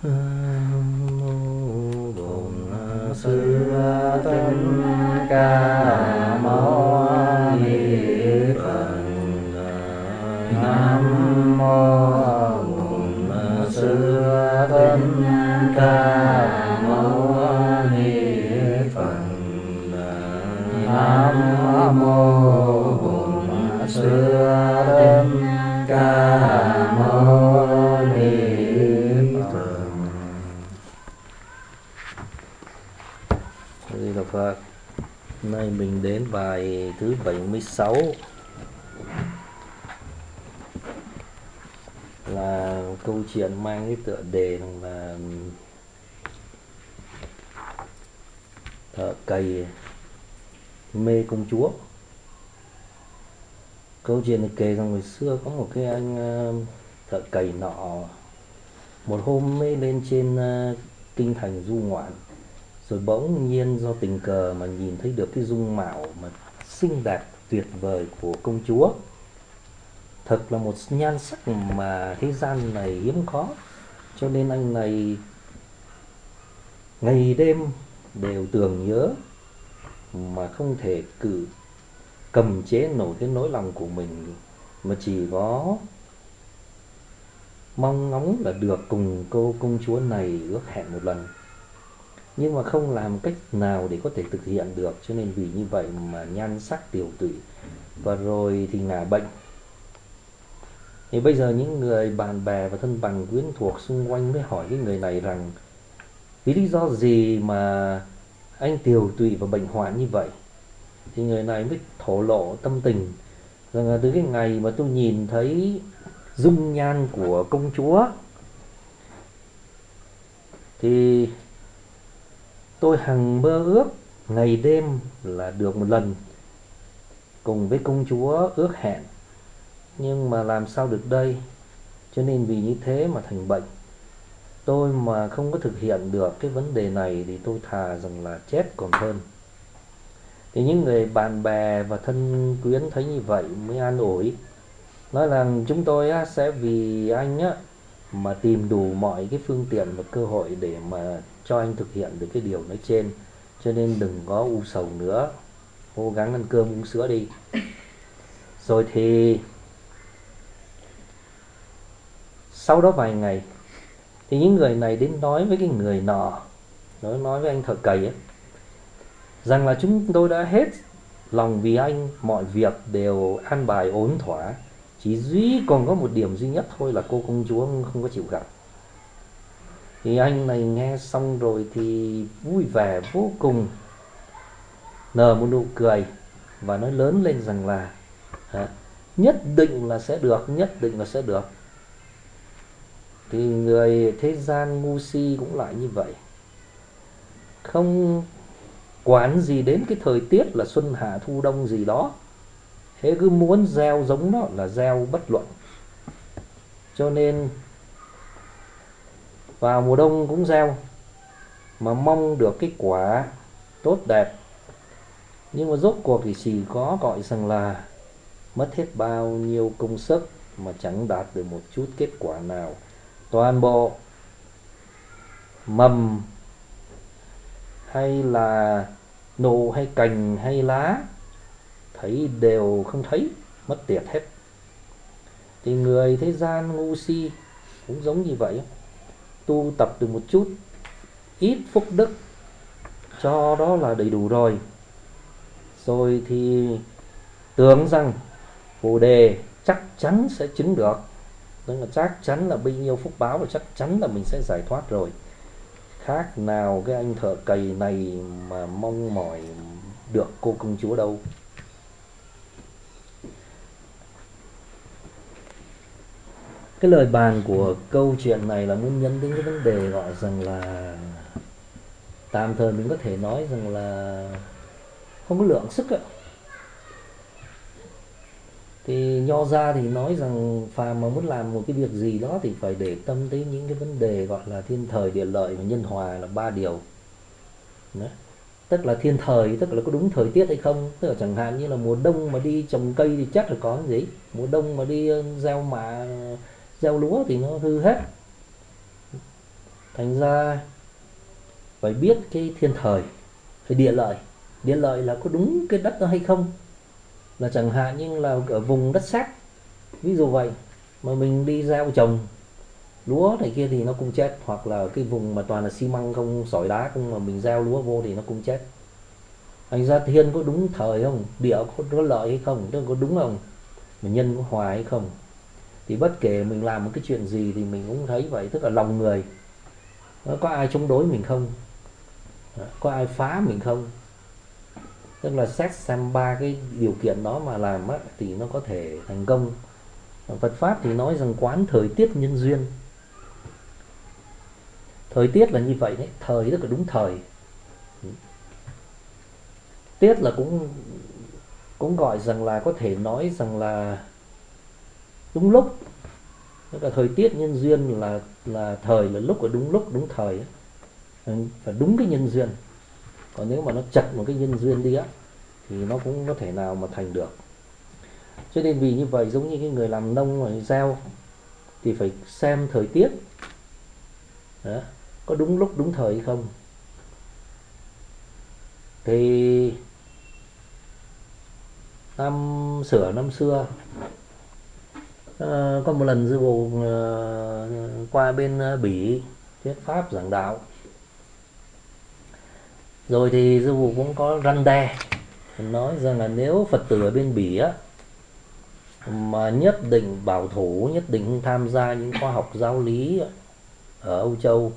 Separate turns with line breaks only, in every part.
Mô Bổn Sư Thích Ca Mâu Ni Phật. Nam mô Bổn Sư Thích Ca Mâu Ni Phật. Nam mô Bổn Sư Thích Ca Mâu Ni Phật. Đây là Phật. Hôm nay mình đến bài thứ 76, là câu chuyện mang cái tựa đề là thợ cày mê công chúa. Câu chuyện này kể rằng ngày xưa có một cái anh thợ cày nọ, một hôm mới lên trên kinh thành du ngoạn, rồi bỗng nhiên do tình cờ mà nhìn thấy được cái dung mạo mà xinh đẹp tuyệt vời của công chúa. Thật là một nhan sắc mà thế gian này hiếm có, cho nên anh này ngày đêm đều tưởng nhớ mà không thể cầm chế nổi cái nỗi lòng của mình, mà chỉ có mong ngóng là được cùng cô công chúa này ước hẹn một lần, nhưng mà không làm cách nào để có thể thực hiện được. Cho nên vì như vậy mà nhan sắc tiều tụy, và rồi thì ngả bệnh. Thì bây giờ những người bạn bè và thân bằng quyến thuộc xung quanh mới hỏi cái người này rằng vì lý do gì mà anh tiều tụy và bệnh hoạn như vậy. Thì người này mới thổ lộ tâm tình rằng là từ cái ngày mà tôi nhìn thấy dung nhan của công chúa thì tôi hằng mơ ước ngày đêm là được một lần cùng với công chúa ước hẹn, nhưng mà làm sao được đây. Cho nên vì như thế mà thành bệnh. Tôi mà không có thực hiện được cái vấn đề này thì tôi thà rằng là chết còn hơn. Thì những người bạn bè và thân quyến thấy như vậy mới an ủi, nói rằng chúng tôi sẽ vì anh mà tìm đủ mọi cái phương tiện và cơ hội để mà cho anh thực hiện được cái điều nói trên. Cho nên đừng có u sầu nữa, cố gắng ăn cơm uống sữa đi. Rồi thì sau đó vài ngày thì những người này đến nói với cái người nọ, nói với anh thợ cày ấy, rằng là chúng tôi đã hết lòng vì anh, mọi việc đều an bài ổn thỏa, chỉ duy còn có một điểm duy nhất thôi là cô công chúa không có chịu gặp. Thì anh này nghe xong rồi thì vui vẻ vô cùng, nở một nụ cười và nói lớn lên rằng là nhất định là sẽ được, nhất định là sẽ được. Thì người thế gian ngu si cũng lại như vậy, không quản gì đến cái thời tiết là xuân hạ thu đông gì đó, thế cứ muốn gieo giống nó là gieo bất luận. Cho nên vào mùa đông cũng gieo mà mong được cái quả tốt đẹp, nhưng mà rốt cuộc thì chỉ có gọi rằng là mất hết bao nhiêu công sức mà chẳng đạt được một chút kết quả nào. Toàn bộ mầm hay là nụ hay cành hay lá thấy đều không thấy, mất tiệt hết. Thì người thế gian ngu si cũng giống như vậy, tu tập được một chút ít phúc đức cho đó là đầy đủ rồi, rồi thì tưởng rằng Bồ đề chắc chắn sẽ chứng được, tức là chắc chắn là bấy nhiêu phúc báo và chắc chắn là mình sẽ giải thoát rồi. Khác nào cái anh thợ cày này mà mong mỏi được cô công chúa đâu. Cái lời bàn của câu chuyện này là muốn nhấn đến cái vấn đề gọi rằng là tạm thời mình có thể nói rằng là không có lượng sức ấy. Thì nho gia thì nói rằng phàm mà muốn làm một cái việc gì đó thì phải để tâm tới những cái vấn đề gọi là thiên thời địa lợi và nhân hòa, là 3 điều. Đấy. Tức là thiên thời tức là có đúng thời tiết hay không, tức là chẳng hạn như là mùa đông mà đi trồng cây thì chắc là có cái gì, mùa đông mà đi gieo lúa thì nó hư hết. Thành ra phải biết cái thiên thời, phải địa lợi. Địa lợi là có đúng cái đất đó hay không, là chẳng hạn như là ở vùng đất sét, ví dụ vậy, mà mình đi gieo trồng lúa này kia thì nó cũng chết, hoặc là ở cái vùng mà toàn là xi măng không, sỏi đá không, mà mình gieo lúa vô thì nó cũng chết. Thành ra thiên có đúng thời không, địa có lợi hay không, tức có đúng không, mà nhân có hòa hay không. Thì bất kể mình làm một cái chuyện gì thì mình cũng thấy vậy, tức là lòng người, có ai chống đối mình không, có ai phá mình không, tức là xét xem ba cái điều kiện đó mà làm á, thì nó có thể thành công. Phật pháp thì nói rằng quán thời tiết nhân duyên. Thời tiết là như vậy đấy, thời tức là đúng thời, tiết là cũng gọi rằng là có thể nói rằng là đúng lúc. Tức là thời tiết nhân duyên là thời, là lúc, là đúng lúc đúng thời ấy. Phải đúng cái nhân duyên, còn nếu mà nó chật một cái nhân duyên đi á thì nó cũng có thể nào mà thành được. Cho nên vì như vậy, giống như cái người làm nông mà gieo thì phải xem thời tiết đó, có đúng lúc đúng thời hay không. Thì năm xưa có một lần sư phụ qua bên Bỉ thuyết pháp giảng đạo, rồi thì sư phụ cũng có răn đe, nói rằng là nếu Phật tử ở bên Bỉ á mà nhất định bảo thủ, nhất định tham gia những khoa học giáo lý ở Âu Châu,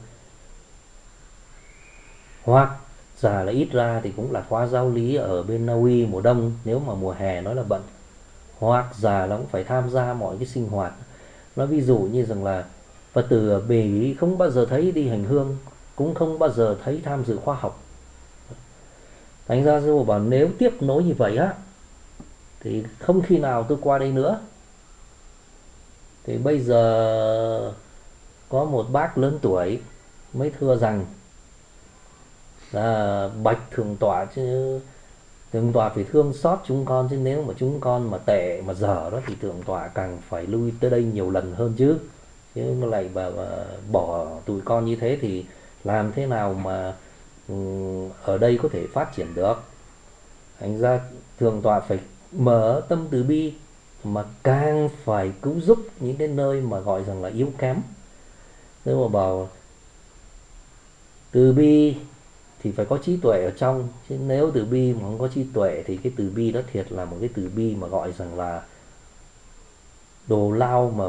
hoặc là ít ra thì cũng là khóa giáo lý ở bên Na Uy mùa đông nếu mà mùa hè nói là bận, hoặc là nó cũng phải tham gia mọi cái sinh hoạt. Nói ví dụ như rằng là Phật tử ở Bỉ không bao giờ thấy đi hành hương, cũng không bao giờ thấy tham dự khoa học. Thành ra sư phụ bảo nếu tiếp nối như vậy á thì không khi nào tôi qua đây nữa. Thì bây giờ có một bác lớn tuổi mới thưa rằng là bạch thượng tọa, chứ thượng tọa phải thương xót chúng con, chứ nếu mà chúng con mà tệ mà dở đó thì thượng tọa càng phải lui tới đây nhiều lần hơn chứ. Chứ nó lại mà bỏ tụi con như thế thì làm thế nào mà ở đây có thể phát triển được. Thành ra thượng tọa phải mở tâm từ bi, mà càng phải cứu giúp những cái nơi mà gọi rằng là yếu kém. Nếu mà bảo từ bi thì phải có trí tuệ ở trong, chứ nếu từ bi mà không có trí tuệ thì cái từ bi đó thiệt là một cái từ bi mà gọi rằng là đồ lao, mà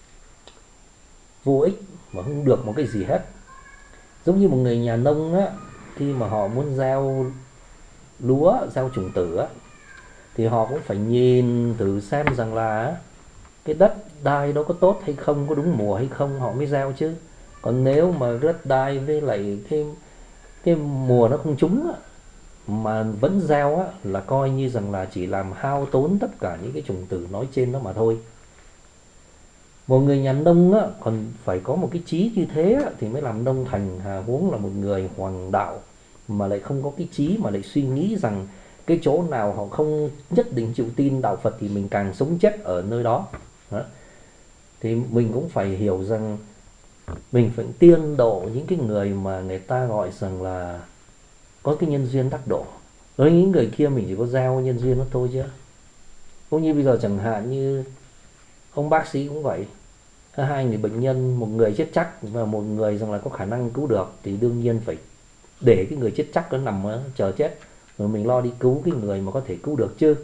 vô ích, mà không được một cái gì hết. Giống như một người nhà nông á, khi mà họ muốn gieo lúa, gieo trùng tử á, thì họ cũng phải nhìn thử xem rằng là cái đất đai đó có tốt hay không, có đúng mùa hay không họ mới gieo chứ. Còn nếu mà đất đai với lại cái mùa nó không trúng á, mà vẫn gieo á, là coi như rằng là chỉ làm hao tốn tất cả những cái trùng tử nói trên đó mà thôi. Một người nhà nông á, còn phải có một cái trí như thế á, thì mới làm nông thành, hà huống là một người hoàng đạo mà lại không có cái trí, mà lại suy nghĩ rằng cái chỗ nào họ không nhất định chịu tin đạo Phật thì mình càng sống chết ở nơi đó. Đó. Thì mình cũng phải hiểu rằng mình phải tiên độ những cái người mà người ta gọi rằng là có cái nhân duyên đắc độ. Với những người kia mình chỉ có gieo nhân duyên đó thôi chứ. Cũng như bây giờ chẳng hạn như ông bác sĩ cũng vậy, hai người bệnh nhân, một người chết chắc và một người rằng là có khả năng cứu được, thì đương nhiên phải để cái người chết chắc nó nằm chờ chết, rồi mình lo đi cứu cái người mà có thể cứu được chứ.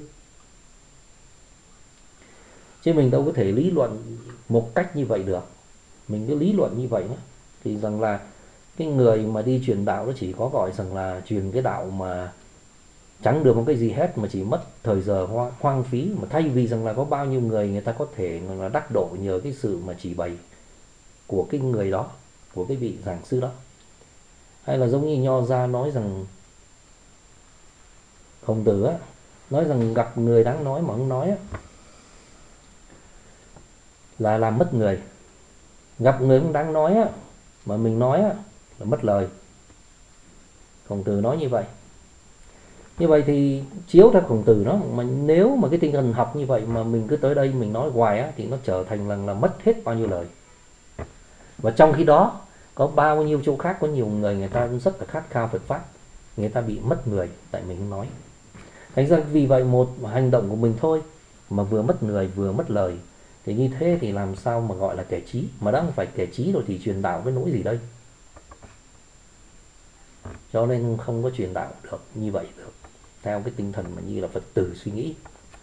Chứ mình đâu có thể lý luận một cách như vậy được. Mình cứ lý luận như vậy đó, thì rằng là cái người mà đi truyền đạo nó chỉ có gọi rằng là truyền cái đạo mà chẳng được một cái gì hết, mà chỉ mất thời giờ hoang phí. Mà thay vì rằng là có bao nhiêu người người ta có thể là đắc độ nhờ cái sự mà chỉ bày của cái người đó, của cái vị giảng sư đó. Hay là giống như Nho gia nói rằng, Khổng Tử á, nói rằng gặp người đáng nói mà không nói á, là làm mất người. Gặp người không đáng nói á, mà mình nói á, là mất lời. Khổng Tử nói như vậy. Như vậy thì chiếu theo Khổng Tử đó, mà nếu mà cái tinh thần học như vậy mà mình cứ tới đây mình nói hoài á, thì nó trở thành là mất hết bao nhiêu lời. Và trong khi đó Có bao nhiêu chỗ khác có nhiều người, người ta rất là khát khao Phật Pháp, người ta bị mất người tại mình không nói. Thành ra vì vậy một hành động của mình thôi mà vừa mất người vừa mất lời, thì như thế thì làm sao mà gọi là kẻ trí. Mà đã không phải kẻ trí rồi thì truyền đạo cái nỗi gì đây. Cho nên không có truyền đạo được như vậy được, theo cái tinh thần mà như là Phật tử suy nghĩ.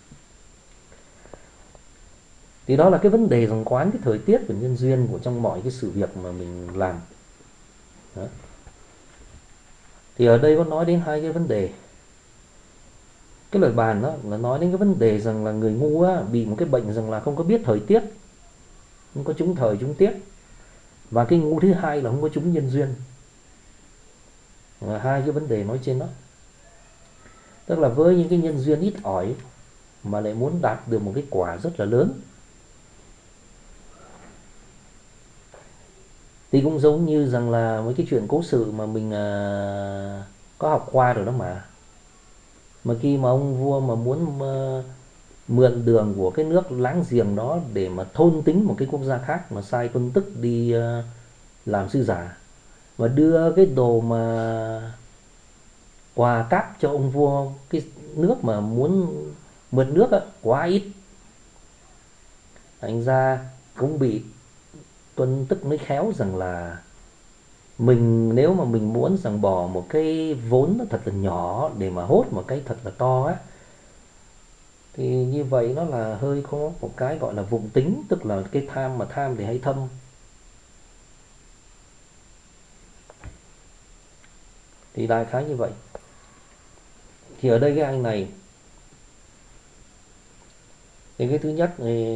Thì đó là cái vấn đề rằng quán cái thời tiết và nhân duyên của trong mọi cái sự việc mà mình làm. Đó. Thì ở đây có nói đến hai cái vấn đề. Cái lời bàn đó là nói đến cái vấn đề rằng là người ngu á, bị một cái bệnh rằng là không có biết thời tiết, không có trúng thời trúng tiết. Và cái ngu thứ hai là không có trúng nhân duyên. Hai cái vấn đề nói trên đó. Tức là với những cái nhân duyên ít ỏi mà lại muốn đạt được một cái quả rất là lớn, thì cũng giống như rằng là mấy cái chuyện cố sự mà mình có học qua rồi đó mà. Mà khi mà ông vua mà muốn mượn đường của cái nước láng giềng đó để mà thôn tính một cái quốc gia khác, mà sai Tuân Tức đi làm sư giả, và đưa cái đồ mà quà cáp cho ông vua, cái nước mà muốn mượn nước á, quá ít. Thành ra cũng bị Tuân Tức mới khéo rằng là mình, nếu mà mình muốn rằng bỏ một cái vốn nó thật là nhỏ để mà hốt một cái thật là to á, thì như vậy nó là hơi có một cái gọi là vụng tính, tức là cái tham, mà tham thì hay thâm. Thì đại khái như vậy. Thì ở đây cái anh này, thì cái thứ nhất thì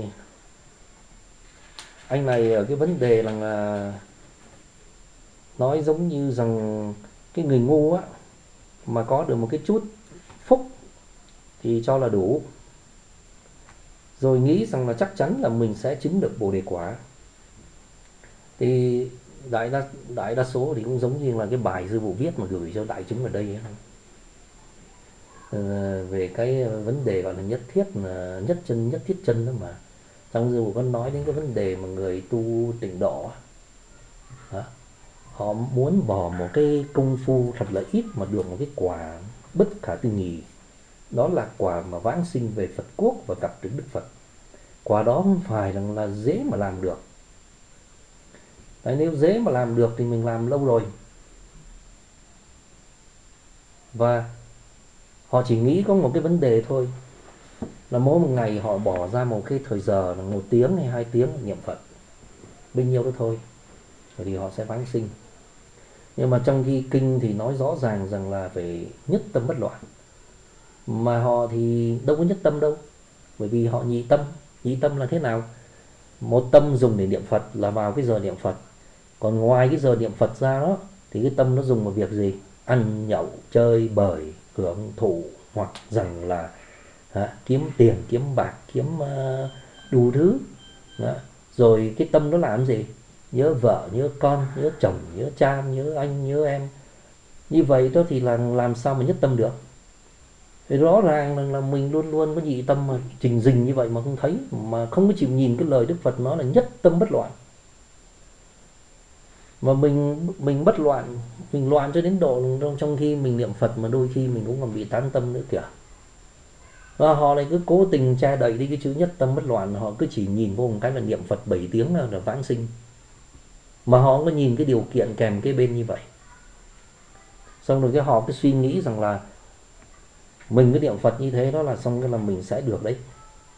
anh này ở cái vấn đề là nói giống như rằng cái người ngu á, mà có được một cái chút phúc thì cho là đủ, rồi nghĩ rằng là chắc chắn là mình sẽ chứng được Bồ Đề quả. Thì đại đa số thì cũng giống như là cái bài sư phụ viết mà gửi cho đại chúng ở đây ấy. Về cái vấn đề gọi là nhất thiết, là nhất chân nhất thiết chân đó mà. Trong sư phụ có nói đến cái vấn đề mà người tu tịnh độ đó, họ muốn bỏ một cái công phu thật là ít mà được một cái quả bất khả tư nghị. Đó là quả mà vãng sinh về Phật quốc và gặp được Đức Phật. Quả đó không phải là dễ mà làm được. Đấy, nếu dễ mà làm được thì mình làm lâu rồi. Và họ chỉ nghĩ có một cái vấn đề thôi, là mỗi một ngày họ bỏ ra một cái thời giờ là 1 tiếng hay 2 tiếng niệm Phật, bao nhiêu đó thôi, rồi thì họ sẽ vãng sinh. Nhưng mà trong khi kinh thì nói rõ ràng rằng là phải nhất tâm bất loạn, mà họ thì đâu có nhất tâm đâu, bởi vì họ nhị tâm. Nhị tâm là thế nào? Một tâm dùng để niệm Phật là vào cái giờ niệm Phật, còn ngoài cái giờ niệm Phật ra đó thì cái tâm nó dùng vào việc gì? Ăn nhậu chơi bời hưởng thụ, hoặc rằng là kiếm tiền kiếm bạc, kiếm đủ thứ đó. Rồi cái tâm nó làm gì? Nhớ vợ nhớ con, nhớ chồng nhớ cha, nhớ anh nhớ em. Như vậy đó thì là làm sao mà nhất tâm được? Thì rõ ràng là mình luôn luôn có nhị tâm, mà trình rình như vậy mà không thấy, mà không có chịu nhìn cái lời Đức Phật nói là nhất tâm bất loạn. Mà mình bất loạn, mình loạn cho đến độ trong khi mình niệm Phật mà đôi khi mình cũng còn bị tán tâm nữa kìa. Và họ lại cứ cố tình che đậy đi cái chữ nhất tâm bất loạn, họ cứ chỉ nhìn vô một cái là niệm Phật 7 tiếng là vãng sinh, mà họ không có nhìn cái điều kiện kèm cái bên như vậy. Xong rồi cái họ cứ suy nghĩ rằng là mình cứ niệm Phật như thế đó là xong cái là mình sẽ được đấy.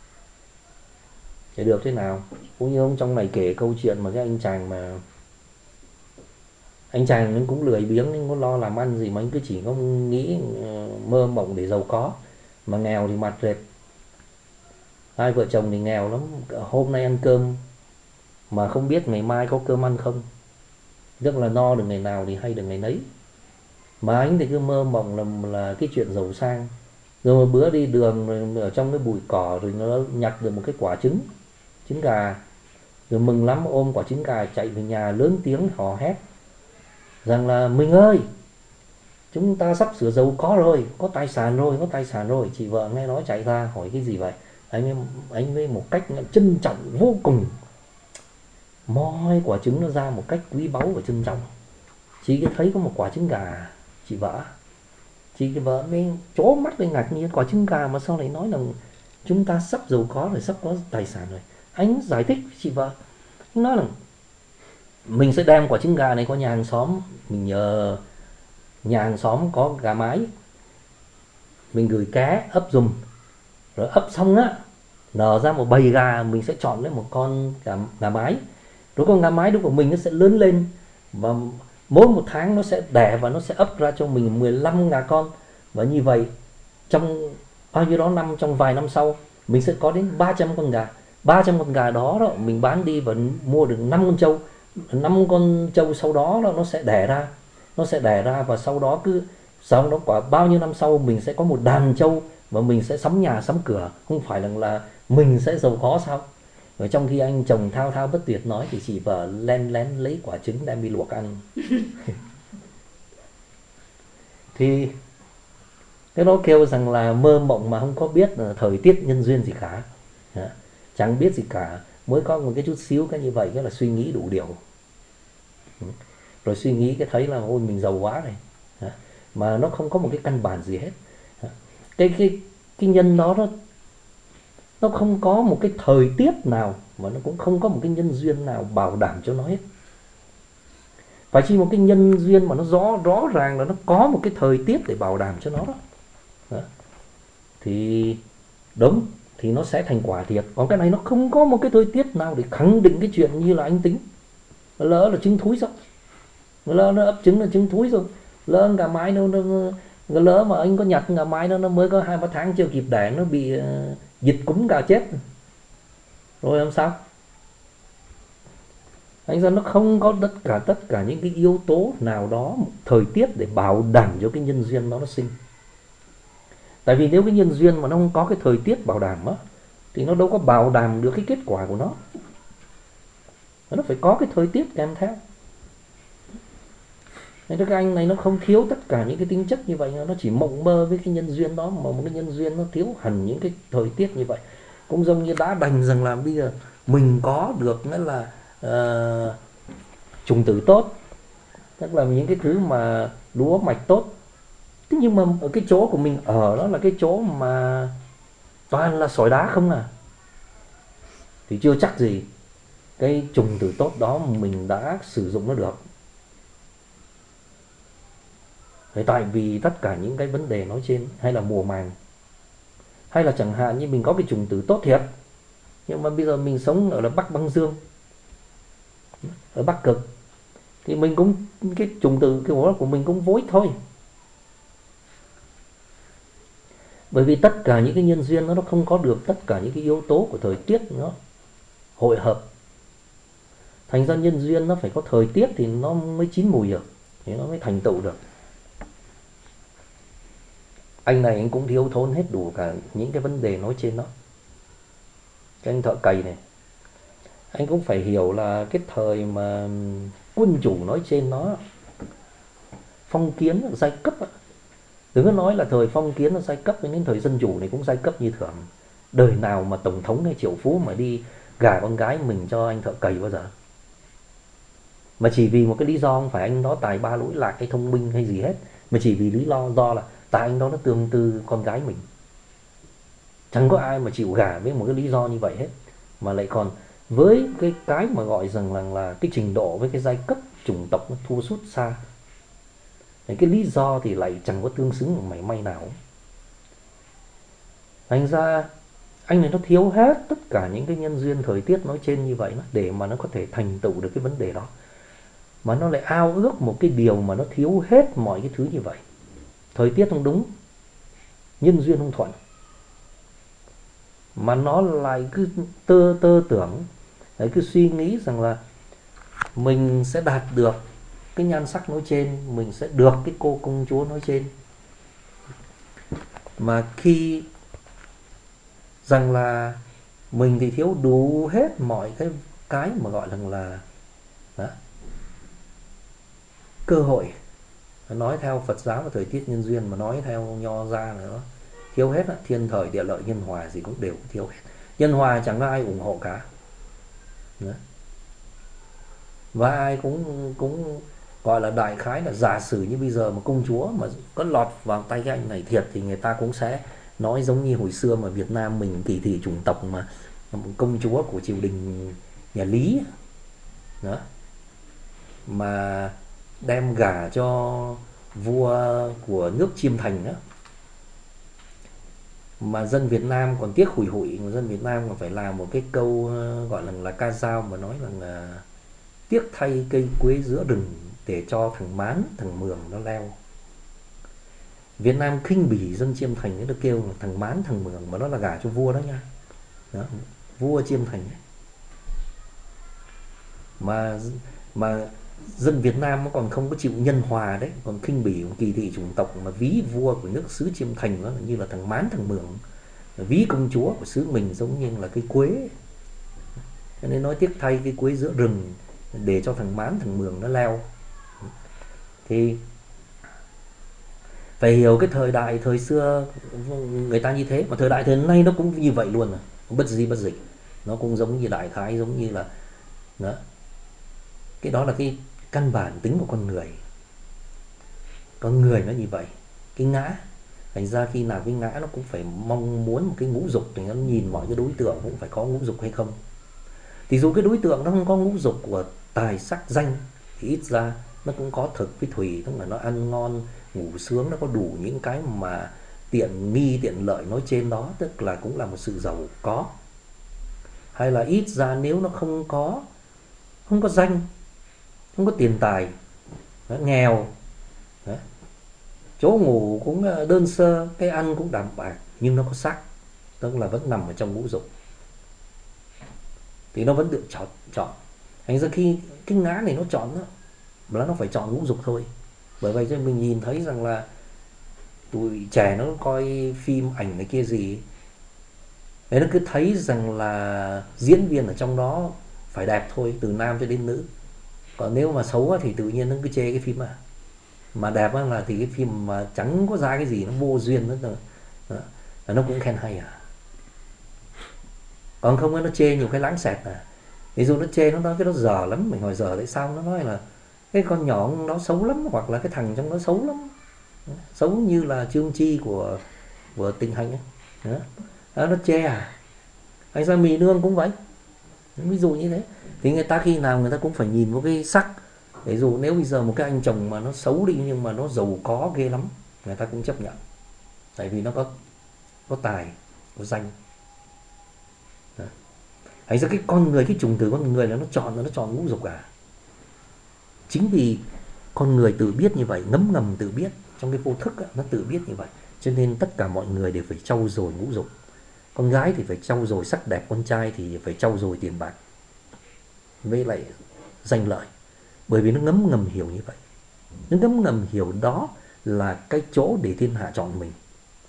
Để được thế nào? Cũng như ông trong này kể câu chuyện mà cái anh chàng mà anh chàng cũng lười biếng, anh có lo làm ăn gì mà anh cứ chỉ có nghĩ mơ mộng để giàu có, mà nghèo thì mặt rệt. Hai vợ chồng thì nghèo lắm, hôm nay ăn cơm mà không biết ngày mai có cơm ăn không, tức là no được ngày nào thì hay được ngày nấy. Mà anh thì cứ mơ mộng là cái chuyện giàu sang. Rồi một bữa đi đường rồi ở trong cái bụi cỏ rồi nó nhặt được một cái quả trứng gà, rồi mừng lắm ôm quả trứng gà chạy về nhà lớn tiếng hò hét rằng là mình ơi, chúng ta sắp sửa giàu có rồi, có tài sản rồi, có tài sản rồi. Chị vợ nghe nói chạy ra hỏi cái gì vậy, anh mới một cách trân trọng vô cùng moi quả trứng nó ra một cách quý báu và trân trọng. Chị cứ thấy có một quả trứng gà, chị vợ mới chố mắt lên ngạc nhiên, quả trứng gà mà sao lại nói là chúng ta sắp giàu có rồi, sắp có tài sản rồi. Anh giải thích với chị vợ, anh nói là mình sẽ đem quả trứng gà này qua nhà hàng xóm, mình nhờ nhà hàng xóm có gà mái, mình gửi cá ấp giùm, rồi ấp xong á nở ra một bầy gà, mình sẽ chọn lấy một con gà mái, rồi con gà mái đó của mình nó sẽ lớn lên, và mỗi một tháng nó sẽ đẻ và nó sẽ ấp ra cho mình 15 gà con. Và như vậy trong bao nhiêu đó năm, trong vài năm sau mình sẽ có đến 300 con gà. 300 con gà đó mình bán đi và mua được 5 con trâu. 5 con trâu sau đó nó sẽ đẻ ra, và sau đó quả bao nhiêu năm sau mình sẽ có một đàn trâu và mình sẽ sắm nhà sắm cửa, không phải là mình sẽ giàu có sao? Ở trong khi anh chồng thao thao bất tuyệt nói thì chị vợ len lén lấy quả trứng đem đi luộc ăn. Thì cái đó kêu rằng là mơ mộng mà không có biết là thời tiết nhân duyên gì cả, chẳng biết gì cả, mới có một cái chút xíu cái như vậy, cái là suy nghĩ đủ điều, rồi suy nghĩ cái thấy là ôi mình giàu quá này, mà nó không có một cái căn bản gì hết. Cái nhân đó nó không có một cái thời tiết nào, mà nó cũng không có một cái nhân duyên nào bảo đảm cho nó hết. Phải chi một cái nhân duyên mà nó rõ ràng là nó có một cái thời tiết để bảo đảm cho nó đó. Thì đúng, thì nó sẽ thành quả thiệt. Còn cái này nó không có một cái thời tiết nào để khẳng định cái chuyện như là anh tính. Lỡ là trứng thúi sao? Lỡ nó ấp trứng là trứng thúi rồi. Lỡ gà mái lỡ mà anh có nhặt gà mái nó mới có 2-3 tháng chưa kịp đẻ, nó bị dịch cúm gà chết rồi làm sao? Thành ra nó không có tất cả những cái yếu tố nào đó, thời tiết để bảo đảm cho cái nhân duyên nó sinh. Tại vì nếu cái nhân duyên mà nó không có cái thời tiết bảo đảm á, thì nó đâu có bảo đảm được cái kết quả của nó. Nó phải có cái thời tiết kèm theo. Nên cái anh này nó không thiếu tất cả những cái tính chất như vậy, nó chỉ mộng mơ với cái nhân duyên đó, mà một cái nhân duyên nó thiếu hẳn những cái thời tiết như vậy. Cũng giống như đã đành rằng là bây giờ mình có được nghĩa là trùng tử tốt, tức là những cái thứ mà lúa mạch tốt. Thế nhưng mà ở cái chỗ của mình ở đó là cái chỗ mà toàn là sỏi đá không thì chưa chắc gì cái trùng tử tốt đó mình đã sử dụng nó được. Tại vì tất cả những cái vấn đề nói trên, hay là mùa màng, hay là chẳng hạn như mình có cái trùng tử tốt thiệt, nhưng mà bây giờ mình sống ở là Bắc Băng Dương, ở Bắc Cực, thì mình cũng cái trùng tử cái của mình cũng vối thôi. Bởi vì tất cả những cái nhân duyên nó không có được tất cả những cái yếu tố của thời tiết nó hội hợp. Thành ra nhân duyên nó phải có thời tiết thì nó mới chín mùi được, thì nó mới thành tựu được. Anh này anh cũng thiếu thốn hết đủ cả những cái vấn đề nói trên đó. Cái anh thợ cày này, anh cũng phải hiểu là cái thời mà quân chủ nói trên nó phong kiến giai cấp, đừng có nói là thời phong kiến là giai cấp, đến thời dân chủ này cũng giai cấp như thường. Đời nào mà tổng thống hay triệu phú mà đi gả con gái mình cho anh thợ cày bao giờ? Mà chỉ vì một cái lý do, không phải anh đó tài ba lỗi lạc hay thông minh hay gì hết, mà chỉ vì lý do là tại anh đó nó tương tư con gái mình. Chẳng có ai mà chịu gả với một cái lý do như vậy hết, mà lại còn với cái mà gọi rằng là cái trình độ với cái giai cấp chủng tộc nó thua sút xa. Cái lý do thì lại chẳng có tương xứng một mảy may nào. Thành ra anh này nó thiếu hết tất cả những cái nhân duyên thời tiết nói trên như vậy để mà nó có thể thành tựu được cái vấn đề đó. Mà nó lại ao ước một cái điều mà nó thiếu hết mọi cái thứ như vậy. Thời tiết không đúng, nhân duyên không thuận, mà nó lại cứ tơ tưởng, cứ suy nghĩ rằng là mình sẽ đạt được cái nhan sắc nói trên, mình sẽ được cái cô công chúa nói trên. Mà khi rằng là mình thì thiếu đủ hết mọi cái mà gọi là đó, cơ hội. Nói theo Phật giáo và thời tiết nhân duyên, mà nói theo Nho gia là nó thiếu hết, thiên thời địa lợi nhân hòa gì cũng đều thiếu hết. Nhân hòa chẳng có ai ủng hộ cả. Đó. Và ai cũng cũng gọi là đại khái là giả sử như bây giờ mà công chúa mà có lọt vào tay cái anh này thiệt thì người ta cũng sẽ nói giống như hồi xưa mà Việt Nam mình kỳ thị chủng tộc mà công chúa của triều đình nhà Lý đó mà đem gả cho vua của nước Chiêm Thành đó, mà dân Việt Nam còn tiếc hủi hụi, mà dân Việt Nam còn phải làm một cái câu gọi là ca dao mà nói rằng là tiếc thay cây quế giữa rừng để cho thằng Mán thằng Mường nó leo. Việt Nam khinh bỉ dân Chiêm Thành, nó được kêu là thằng Mán thằng Mường, mà nó là gả cho vua đó nha. Đó, vua Chiêm Thành ấy. mà dân Việt Nam nó còn không có chịu nhân hòa đấy, còn khinh bỉ, còn kỳ thị chủng tộc, mà ví vua của nước xứ Chiêm Thành nó như là thằng Mán thằng Mường, ví công chúa của xứ mình giống như là cây quế, cho nên nói tiếc thay cái quế giữa rừng để cho thằng Mán thằng Mường nó leo. Thì phải hiểu cái thời đại thời xưa người ta như thế, mà thời đại thời nay nó cũng như vậy luôn, à bất di bất dịch, nó cũng giống như đại khái giống như là đó. Cái đó là cái căn bản tính của con người nó như vậy. Cái ngã, thành ra khi nào cái ngã nó cũng phải mong muốn một cái ngũ dục, thì nó nhìn mọi cái đối tượng cũng phải có ngũ dục hay không. Thì dù cái đối tượng nó không có ngũ dục của tài sắc danh thì ít ra nó cũng có thực với thùy, tức là nó ăn ngon ngủ sướng, nó có đủ những cái mà tiện nghi tiện lợi nói trên đó, tức là cũng là một sự giàu có. Hay là ít ra nếu nó không có danh, không có tiền tài, nó nghèo, chỗ ngủ cũng đơn sơ, cái ăn cũng đạm bạc, nhưng nó có sắc, tức là vẫn nằm ở trong ngũ dục, thì nó vẫn được chọn. Thành ra khi cái ngã này nó chọn đó, là nó phải chọn ngũ dục thôi. Bởi vậy cho mình nhìn thấy rằng là tụi trẻ nó coi phim ảnh này kia gì đấy, nó cứ thấy rằng là diễn viên ở trong đó phải đẹp thôi, từ nam cho đến nữ. Còn nếu mà xấu thì tự nhiên nó cứ chê cái phim mà đẹp là thì cái phim mà chẳng có ra cái gì, nó vô duyên nữa đó. Nó cũng khen hay à. Còn không nó chê nhiều cái lãng xẹt à. Ví dụ nó chê, nó nói cái đó dở lắm, mình hỏi dở tại sao, nó nói là cái con nhỏ nó xấu lắm, hoặc là cái thằng trong nó xấu lắm, xấu như là Trương Chi của Tình Hành ấy. Đó, nó chê à. Thành ra Mì Nương cũng vậy, ví dụ như thế. Thì người ta khi nào người ta cũng phải nhìn vào cái sắc. Ví dụ nếu bây giờ một cái anh chồng mà nó xấu đi nhưng mà nó giàu có ghê lắm, người ta cũng chấp nhận, tại vì nó có tài, có danh. Thành ra cái con người, cái chủng tử con người là nó chọn ngũ dục à. Chính vì con người tự biết như vậy, ngấm ngầm tự biết trong cái vô thức nó tự biết như vậy, cho nên tất cả mọi người đều phải trau dồi ngũ dục. Con gái thì phải trau dồi sắc đẹp, con trai thì phải trau dồi tiền bạc với lại danh lợi, bởi vì nó ngấm ngầm hiểu như vậy. Nó ngấm ngầm hiểu đó là cái chỗ để thiên hạ chọn mình.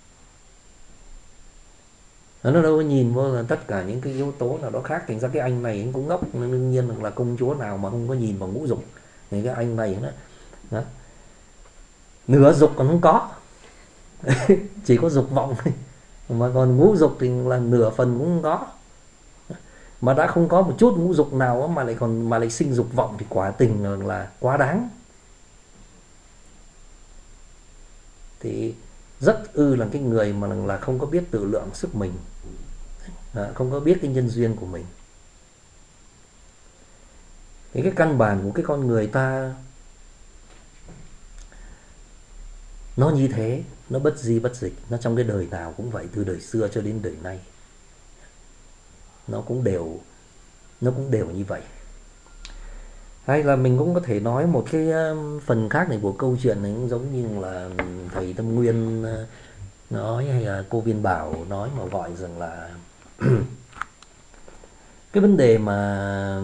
Nó đâu có nhìn vô là tất cả những cái yếu tố nào đó khác. Thành ra cái anh này cũng ngốc, đương nhiên là công chúa nào mà không có nhìn vào ngũ dục. Thì cái anh này đó, nửa dục còn không có chỉ có dục vọng thôi, mà còn ngũ dục thì là nửa phần cũng không có. Mà đã không có một chút ngũ dục nào mà lại sinh dục vọng thì quả tình là quá đáng. Thì rất là cái người mà là không có biết tự lượng sức mình, không có biết cái nhân duyên của mình. Thì cái căn bản của cái con người ta nó như thế, nó bất di bất dịch, nó trong cái đời nào cũng vậy, từ đời xưa cho đến đời nay nó cũng đều như vậy. Hay là mình cũng có thể nói một cái phần khác này của câu chuyện này, cũng giống như là thầy Tâm Nguyên nói, hay là cô Viên Bảo nói, mà gọi rằng là cái vấn đề mà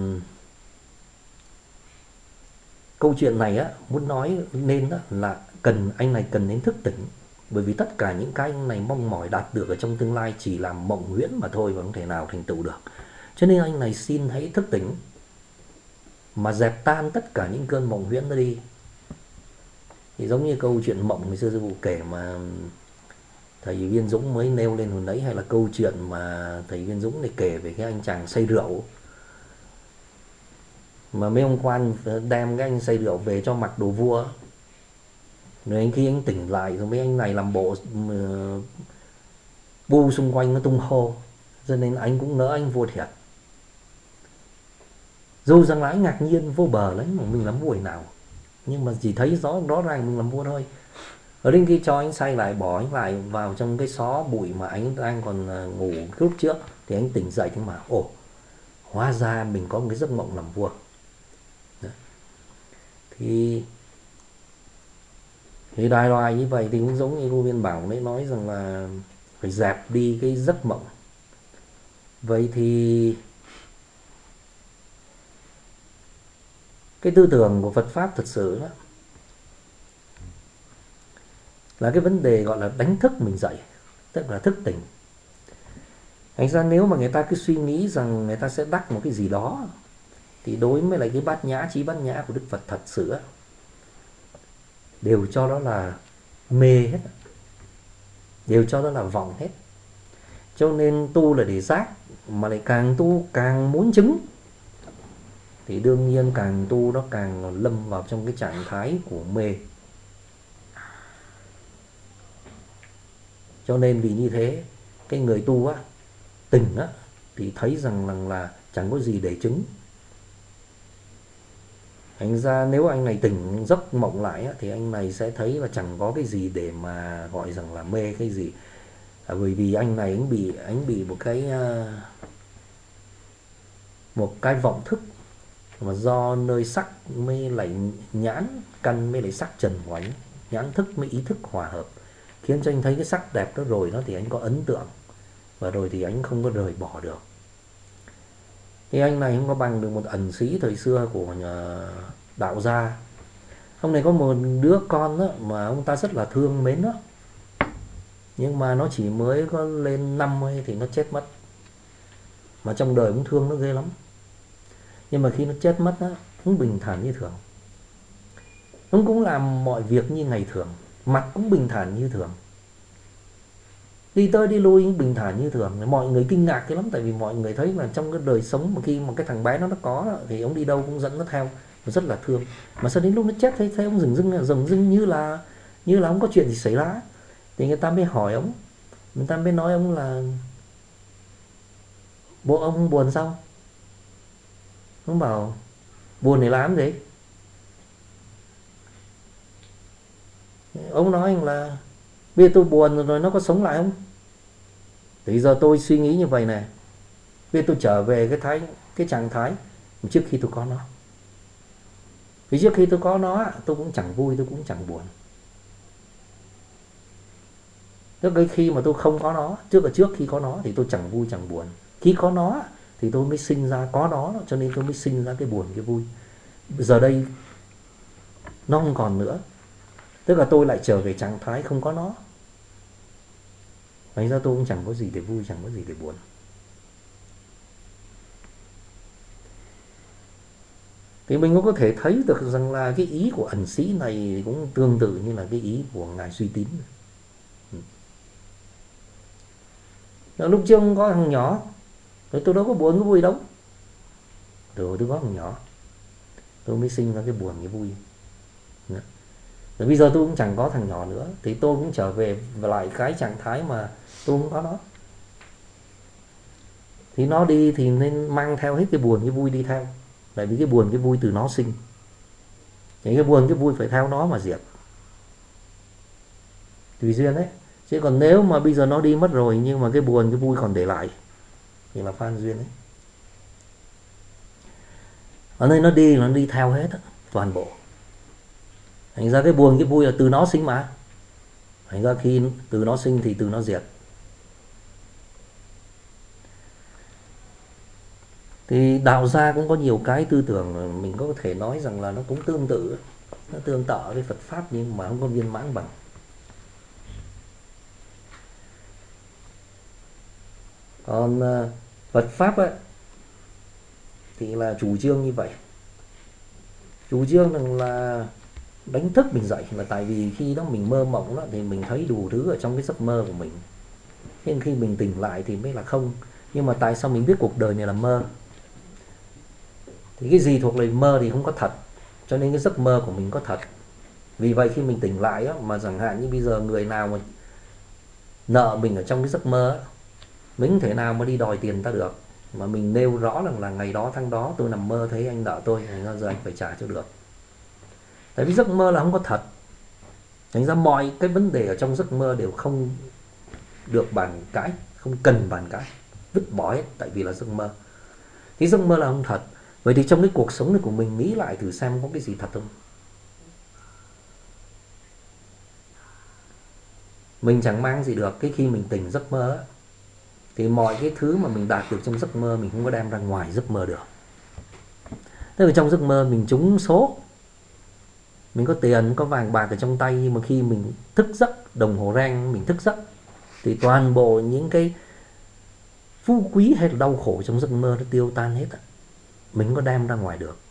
câu chuyện này muốn nói nên là anh này cần đến thức tỉnh. Bởi vì tất cả những cái anh này mong mỏi đạt được ở trong tương lai chỉ là mộng huyễn mà thôi, và không thể nào thành tựu được. Cho nên anh này xin hãy thức tỉnh, mà dẹp tan tất cả những cơn mộng huyễn đó đi. Thì giống như câu chuyện mộng ngày xưa sư phụ kể mà thầy Viên Dũng mới nêu lên hồi nãy, hay là câu chuyện mà thầy Viên Dũng này kể về cái anh chàng say rượu mà mấy ông quan đem cái anh say rượu về cho mặc đồ vua, rồi anh khi anh tỉnh lại rồi mấy anh này làm bộ bu xung quanh nó tung hô, cho nên anh cũng ngỡ anh vua thiệt. Dù rằng là anh ngạc nhiên vô bờ lấy mà mình làm vua nào, nhưng mà chỉ thấy rõ ràng mình làm vua thôi. Ở đến khi cho anh say lại, bỏ anh lại vào trong cái xó bụi mà anh đang còn ngủ lúc trước, thì anh tỉnh dậy thì mà ồ, hóa ra mình có một cái giấc mộng làm vua. Đấy. Thì đại loại như vậy thì cũng giống như cô Viên Bảo đấy, nói rằng là phải dẹp đi cái giấc mộng. Vậy thì cái tư tưởng của Phật Pháp thật sự đó là cái vấn đề gọi là đánh thức mình dậy, tức là thức tỉnh. Thành ra nếu mà người ta cứ suy nghĩ rằng người ta sẽ đắc một cái gì đó, thì đối với lại cái bát nhã, trí bát nhã của Đức Phật thật sự đều cho đó là mê hết, đều cho đó là vọng hết. Cho nên tu là để giác, mà lại càng tu càng muốn chứng, thì đương nhiên càng tu nó càng lâm vào trong cái trạng thái của mê. Cho nên vì như thế, cái người tu tỉnh thì thấy rằng là chẳng có gì để chứng. Thành ra nếu anh này tỉnh giấc mộng lại thì anh này sẽ thấy là chẳng có cái gì để mà gọi rằng là mê cái gì. Bởi vì anh này anh bị một cái vọng thức mà do nơi sắc mới lại nhãn căn mới lại sắc trần của anh, nhãn thức mới ý thức hòa hợp, khiến cho anh thấy cái sắc đẹp đó rồi thì anh có ấn tượng, và rồi thì anh không có rời bỏ được. Thì anh này không có bằng được một ẩn sĩ thời xưa của nhà đạo gia. Ông này có một đứa con đó mà ông ta rất là thương mến đó, nhưng mà nó chỉ mới có lên 50 thì nó chết mất. Mà trong đời cũng thương nó ghê lắm, nhưng mà khi nó chết mất cũng bình thản như thường. Ông cũng làm mọi việc như ngày thường, mặt cũng bình thản như thường, đi tới đi lui cũng bình thản như thường. Mọi người kinh ngạc cái lắm, tại vì mọi người thấy là trong cái đời sống mà khi mà cái thằng bé nó có thì ông đi đâu cũng dẫn nó theo, rất là thương. Mà sao đến lúc nó chết thấy ông dừng dưng như là không có chuyện gì xảy ra. Thì người ta mới hỏi ông, người ta mới nói ông là bộ ông buồn sao? Ông bảo buồn để làm gì? Ông nói là bây giờ tôi buồn rồi nó có sống lại không? Thì giờ tôi suy nghĩ như vậy này, bây giờ tôi trở về cái trạng thái trước khi tôi có nó. Vì trước khi tôi có nó tôi cũng chẳng vui, tôi cũng chẳng buồn. Tức là khi mà tôi không có nó, trước khi có nó thì tôi chẳng vui chẳng buồn. Khi có nó thì tôi mới sinh ra có nó, cho nên tôi mới sinh ra cái buồn cái vui. Giờ đây nó không còn nữa, tức là tôi lại trở về trạng thái không có nó. Thành ra tôi cũng chẳng có gì để vui, chẳng có gì để buồn. Thì mình cũng có thể thấy được rằng là cái ý của ẩn sĩ này cũng tương tự như là cái ý của Ngài Suy Tín. Lúc trước có thằng nhỏ, rồi tôi đâu có buồn cái vui đâu. Rồi tôi có thằng nhỏ, tôi mới sinh ra cái buồn cái vui. Rồi bây giờ tôi cũng chẳng có thằng nhỏ nữa, thì tôi cũng trở về lại cái trạng thái mà tôi không có nó. Thì nó đi thì nên mang theo hết cái buồn cái vui đi theo. Tại vì cái buồn cái vui từ nó sinh, thì cái buồn cái vui phải theo nó mà diệt. Tùy duyên đấy. Chứ còn nếu mà bây giờ nó đi mất rồi nhưng mà cái buồn cái vui còn để lại thì là phan duyên đấy. Ở nơi nó đi theo hết toàn bộ. Thành ra cái buồn cái vui là từ nó sinh mà. Thành ra khi từ nó sinh thì từ nó diệt. Thì đạo gia cũng có nhiều cái tư tưởng mình có thể nói rằng là nó cũng tương tự, nó tương tự với Phật Pháp nhưng mà không có viên mãn bằng. Còn Phật Pháp thì là chủ trương như vậy, chủ trương rằng là đánh thức mình dậy. Là tại vì khi đó mình mơ mộng thì mình thấy đủ thứ ở trong cái giấc mơ của mình, nhưng khi mình tỉnh lại thì mới là không. Nhưng mà tại sao mình biết cuộc đời này là mơ? Thì cái gì thuộc về mơ thì không có thật, cho nên cái giấc mơ của mình có thật. Vì vậy khi mình tỉnh lại á, mà chẳng hạn như bây giờ người nào mà nợ mình ở trong cái giấc mơ á, mình không thể nào mà đi đòi tiền ta được, mà mình nêu rõ rằng là ngày đó tháng đó tôi nằm mơ thấy anh nợ tôi, thành ra giờ anh phải trả cho được. Tại vì giấc mơ là không có thật, thành ra mọi cái vấn đề ở trong giấc mơ đều không được bàn cãi, không cần bàn cãi, vứt bỏ hết, tại vì là giấc mơ. Thì giấc mơ là không thật. Vậy thì trong cái cuộc sống này của mình, nghĩ lại thử xem có cái gì thật không. Mình chẳng mang gì được. Cái khi mình tỉnh giấc mơ á, thì mọi cái thứ mà mình đạt được trong giấc mơ mình không có đem ra ngoài giấc mơ được. Tức là trong giấc mơ mình trúng số, mình có tiền, có vàng bạc ở trong tay, nhưng mà khi mình thức giấc, đồng hồ reng mình thức giấc, thì toàn bộ những cái phú quý hay là đau khổ trong giấc mơ nó tiêu tan hết. Mình không có đem ra ngoài được.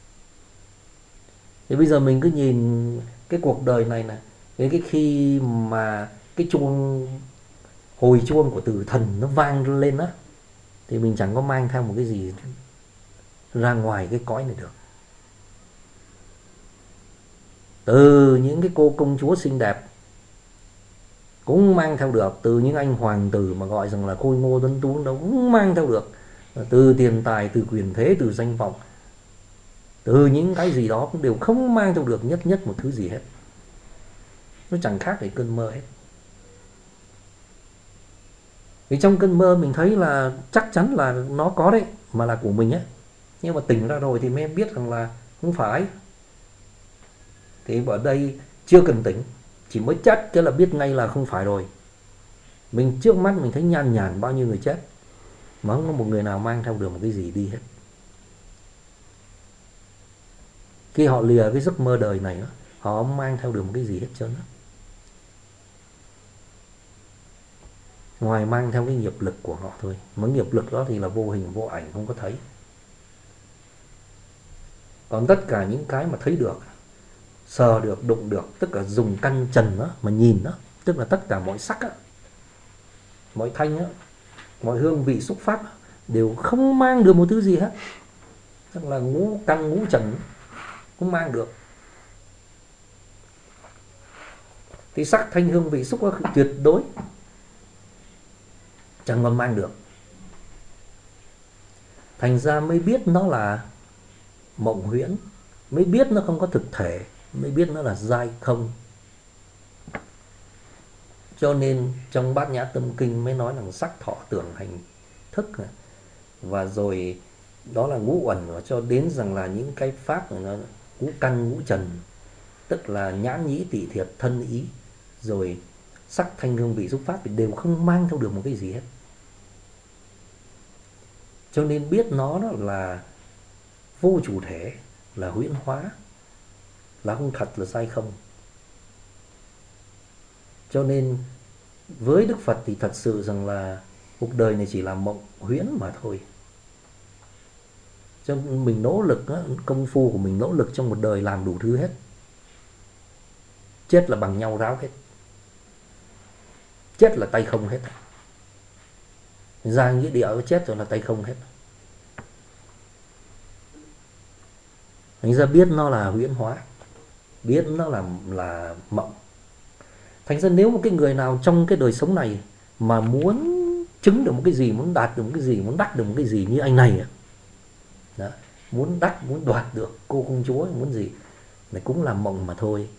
Thì bây giờ mình cứ nhìn cái cuộc đời này nè, cái khi mà cái chuông, hồi chuông của tử thần nó vang lên á, thì mình chẳng có mang theo một cái gì ra ngoài cái cõi này được. Từ những cái cô công chúa xinh đẹp cũng mang theo được, từ những anh hoàng tử mà gọi rằng là khôi ngô tuấn tú đâu cũng mang theo được, từ tiền tài, từ quyền thế, từ danh vọng, từ những cái gì đó cũng đều không mang theo được nhất một thứ gì hết. Nó chẳng khác gì cơn mơ hết. Vì trong cơn mơ mình thấy là chắc chắn là nó có đấy, mà là của mình ấy. Nhưng mà tỉnh ra rồi thì mới biết rằng là không phải. Thì ở đây chưa cần tỉnh, chỉ mới chắc cái là biết ngay là không phải rồi. Mình trước mắt mình thấy nhan nhản bao nhiêu người chết, mà không có một người nào mang theo được một cái gì đi hết. Khi họ lìa cái giấc mơ đời này, họ không mang theo được một cái gì hết trơn á, ngoài mang theo cái nghiệp lực của họ thôi. Mà nghiệp lực đó thì là vô hình vô ảnh, không có thấy. Còn tất cả những cái mà thấy được, sờ được, đụng được, tức là dùng căn trần đó mà nhìn đó, tức là tất cả mọi sắc á, mọi thanh á, mọi hương vị xúc pháp đều không mang được một thứ gì hết. Tức là ngũ căn ngũ trần không mang được. Thì sắc thanh hương vị xúc tuyệt đối chẳng còn mang được. Thành ra mới biết nó là mộng huyễn, mới biết nó không có thực thể, mới biết nó là giai không. Cho nên trong Bát Nhã Tâm Kinh mới nói rằng sắc thọ tưởng hành thức này. Và rồi đó là ngũ uẩn, cho đến rằng là những cái pháp này nó ngũ căn ngũ trần, tức là nhãn nhĩ tỳ thiệt thân ý, rồi sắc thanh hương vị xúc pháp thì đều không mang theo được một cái gì hết. Cho nên biết nó đó là vô chủ thể, là huyễn hóa, là không thật, là sai không. Cho nên với Đức Phật thì thật sự rằng là cuộc đời này chỉ là mộng huyễn mà thôi. Cho nên mình nỗ lực, công phu của mình nỗ lực trong một đời làm đủ thứ hết, chết là bằng nhau ráo hết, chết là tay không hết. Ra nghĩa địa chết rồi là tay không hết. Thành ra biết nó là huyễn hóa, biết nó là mộng. Thành ra nếu một cái người nào trong cái đời sống này mà muốn chứng được một cái gì, muốn đạt được một cái gì, muốn đắc được một cái gì như anh này đó, muốn đắc, muốn đoạt được cô công chúa, muốn gì này cũng là mộng mà thôi.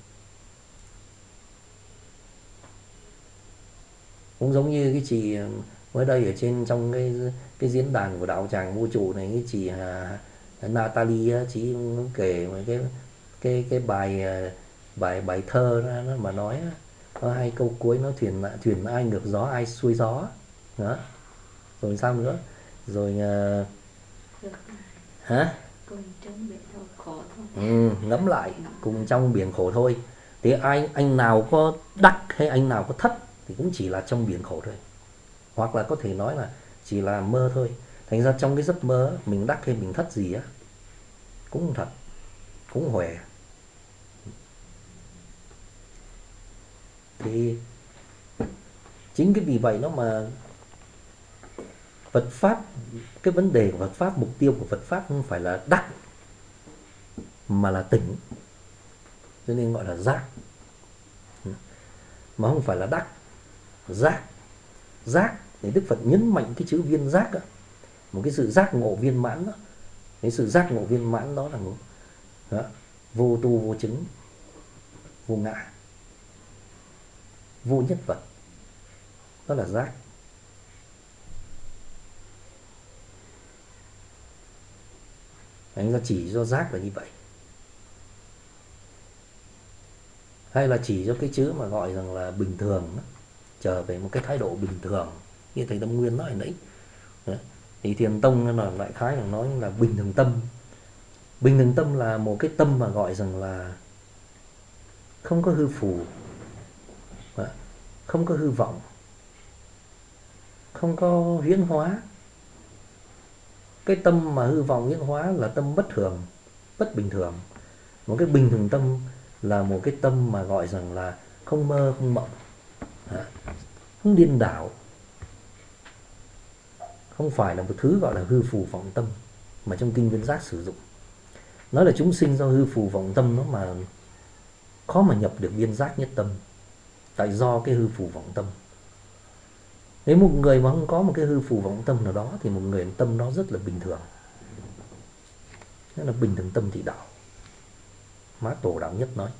Cũng giống như cái chị mới đây ở trên trong cái diễn đàn của đạo tràng vũ trụ này, cái chị Natalie, chị kể cái bài thơ đó mà nói có hai câu cuối, nó thuyền ai ngược gió ai xuôi gió đó. Rồi sao nữa, rồi hả, ngẫm lại cùng trong biển khổ thôi. Thì anh nào có đắc hay anh nào có thất thì cũng chỉ là trong biển khổ thôi, hoặc là có thể nói là chỉ là mơ thôi. Thành ra trong cái giấc mơ mình đắc hay mình thất gì á cũng không thật, cũng huề. Thì chính cái vì vậy nó mà Phật pháp, cái vấn đề của Phật pháp, mục tiêu của Phật pháp không phải là đắc mà là tỉnh, cho nên gọi là giác. Mà không phải là đắc, giác. Giác thì Đức Phật nhấn mạnh cái chữ viên giác đó, một cái sự giác ngộ viên mãn đó. Cái sự giác ngộ viên mãn đó là đó, vô tu vô chứng, vô ngã, vô nhất vật, đó là giác. Anh ra chỉ do giác là như vậy. Hay là chỉ cho cái chữ mà gọi rằng là bình thường đó, trở về một cái thái độ bình thường như thầy Tâm Nguyên nói nãy. Thì Thiền Tông là lại khái là nói là bình thường tâm. Bình thường tâm là một cái tâm mà gọi rằng là không có hư phù, không có hư vọng, không có huyễn hóa. Cái tâm mà hư vọng huyễn hóa là tâm bất thường, bất bình thường. Một cái bình thường tâm là một cái tâm mà gọi rằng là không mơ không mộng, không điên đảo, không phải là một thứ gọi là hư phù vọng tâm mà trong kinh Viên Giác sử dụng. Nói là chúng sinh do hư phù vọng tâm nó mà khó mà nhập được viên giác nhất tâm, tại do cái hư phù vọng tâm. Nếu một người mà không có một cái hư phù vọng tâm nào đó thì một người tâm đó rất là bình thường. Đó là bình thường tâm thị đạo. Mã Tổ Đạo Nhất nói.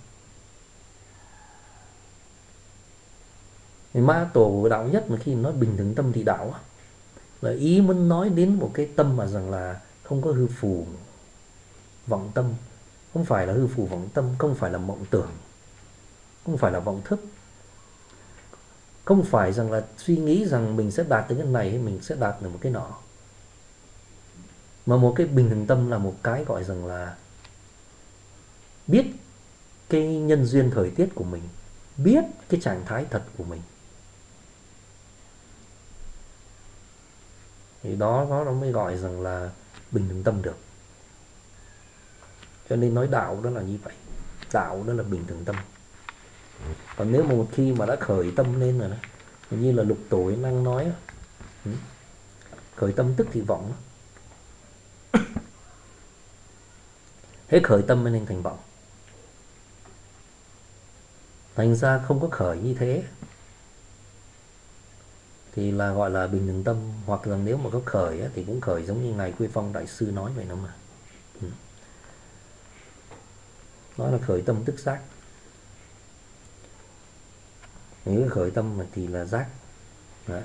Thì Mã Tổ Đạo Nhất mà khi nói bình thường tâm thị đạo là ý muốn nói đến một cái tâm mà rằng là không có hư phù vọng tâm, không phải là hư phù vọng tâm, không phải là mộng tưởng, không phải là vọng thức, không phải rằng là suy nghĩ rằng mình sẽ đạt đến cái này hay mình sẽ đạt được một cái nọ. Mà một cái bình thường tâm là một cái gọi rằng là biết cái nhân duyên thời tiết của mình, biết cái trạng thái thật của mình. Thì đó nó mới gọi rằng là bình thường tâm được. Cho nên nói đạo đó là như vậy. Đạo đó là bình thường tâm. Còn nếu mà một khi mà đã khởi tâm lên rồi đó, như là Lục Tổ đang nói, khởi tâm tức thì vọng. Hết khởi tâm mới nên thành vọng. Thành ra không có khởi như thế thì là gọi là bình thường tâm. Hoặc là nếu mà có khởi thì cũng khởi giống như Ngài Quê Phong Đại Sư nói vậy đó mà. Nói là khởi tâm tức giác. Nếu khởi tâm mà thì là giác. Đó.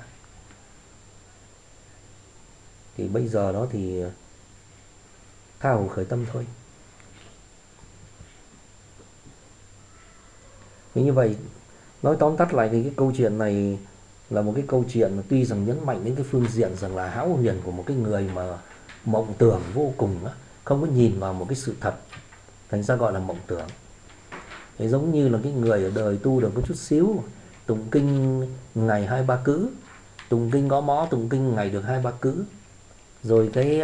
Thì bây giờ đó thì tha hồ khởi tâm thôi. Vì như vậy, nói tóm tắt lại thì cái câu chuyện này là một cái câu chuyện mà tuy rằng nhấn mạnh đến cái phương diện rằng là hão huyền của một cái người mà mộng tưởng vô cùng đó, không có nhìn vào một cái sự thật, thành ra gọi là mộng tưởng. Thế giống như là cái người ở đời tu được có chút xíu, tụng kinh ngày 2-3 cữ, tụng kinh gõ mõ, tụng kinh ngày được 2-3 cữ, rồi cái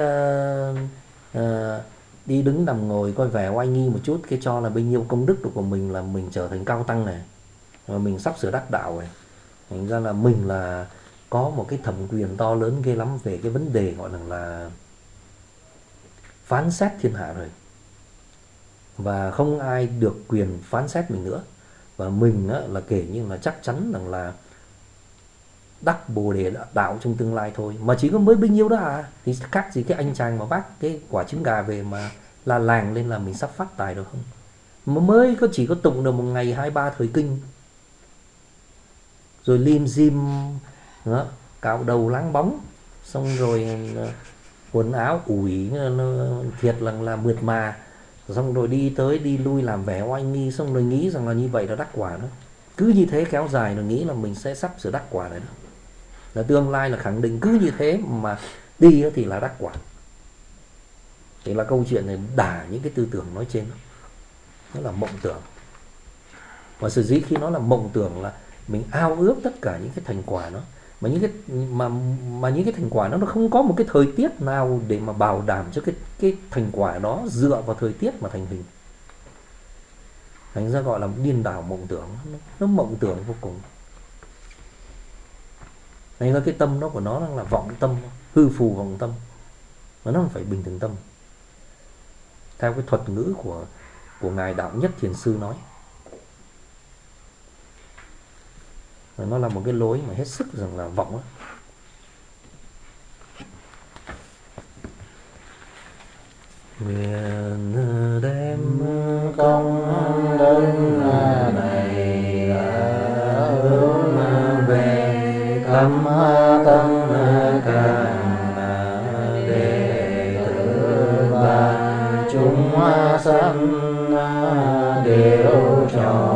đi đứng nằm ngồi coi vẻ oai nghi một chút, cái cho là bấy nhiêu công đức của mình là mình trở thành cao tăng này, và mình sắp sửa đắc đạo này. Thành ra là mình là có một cái thẩm quyền to lớn ghê lắm về cái vấn đề gọi là phán xét thiên hạ rồi. Và không ai được quyền phán xét mình nữa. Và mình là kể như là chắc chắn rằng là đắc Bồ Đề đạo trong tương lai thôi. Mà chỉ có mới bấy nhiêu đó à, thì khác gì cái anh chàng mà vác cái quả trứng gà về mà là làng lên là mình sắp phát tài được không. Mà mới có chỉ có tụng được một ngày 2-3 thời kinh, rồi lim dim đó, cạo đầu láng bóng, xong rồi quần áo ủi thiệt là mượt mà, xong rồi đi tới đi lui làm vẻ oai nghi, xong rồi nghĩ rằng là như vậy là đắc quả đó. Cứ như thế kéo dài rồi nghĩ là mình sẽ sắp sửa đắc quả đấy đó. Là tương lai là khẳng định cứ như thế mà đi thì là đắc quả. Thì là câu chuyện này đả những cái tư tưởng nói trên đó. Nó là mộng tưởng. Và sở dĩ khi nó là mộng tưởng là mình ao ước tất cả những cái thành quả nó, mà những cái thành quả nó không có một cái thời tiết nào để mà bảo đảm cho cái thành quả đó dựa vào thời tiết mà thành hình. Thành ra gọi là điên đảo mộng tưởng, nó mộng tưởng vô cùng. Nên cái tâm đó của nó là vọng tâm, hư phù vọng tâm, mà nó không phải bình thường tâm. Theo cái thuật ngữ của ngài Đạo Nhất Thiền sư nói, nó là một cái lối mà hết sức rằng là vọng đó. Nguyện đem công đức này hướng về khắp tâm càng đệ tử và chúng sanh đều tròn